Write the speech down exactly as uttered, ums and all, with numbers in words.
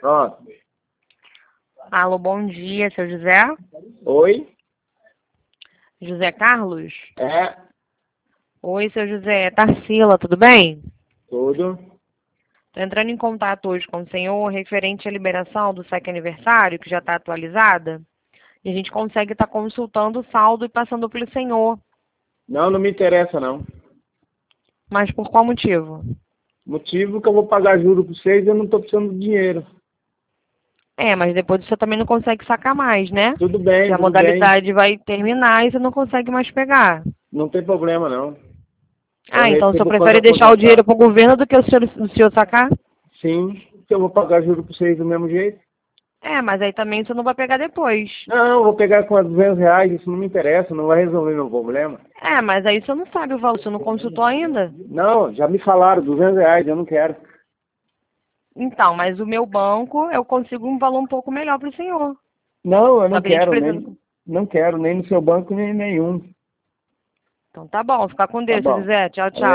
Pronto. Alô, bom dia, seu José? Oi? José Carlos? É, Oi, seu José. Tarsila, tudo bem? tudo. Estou entrando em contato hoje com o senhor referente à liberação do S E C aniversário, que já está atualizada. E a gente consegue estar consultando o saldo e passando pelo senhor. Não, não me interessa, não. Mas por qual motivo? Motivo que eu vou pagar juros para vocês e eu não estou precisando de dinheiro. É, mas depois você também não consegue sacar mais, né? Tudo Que bem, a tudo bem. modalidade vai terminar e você não consegue mais pegar. Não tem problema, não. Eu Ah, então o senhor recebo quando prefere deixar o dinheiro aposentar. para o governo do que o senhor, o senhor sacar? Sim, que eu vou pagar juros para vocês do mesmo jeito. É, mas aí também o senhor não vai pegar depois. Não, eu vou pegar com duzentos reais, isso não me interessa, não vai resolver meu problema. É, mas aí o senhor não sabe o valor, o senhor não consultou ainda? Não, já me falaram, duzentos reais, eu não quero. Então, mas o meu banco, eu consigo um valor um pouco melhor para o senhor. Não, eu Só não que a gente quero, precisa... nem, não quero, nem no seu banco, nem em nenhum. Então tá bom, fica com Tá Deus, seu bom. José. Tchau, É. tchau.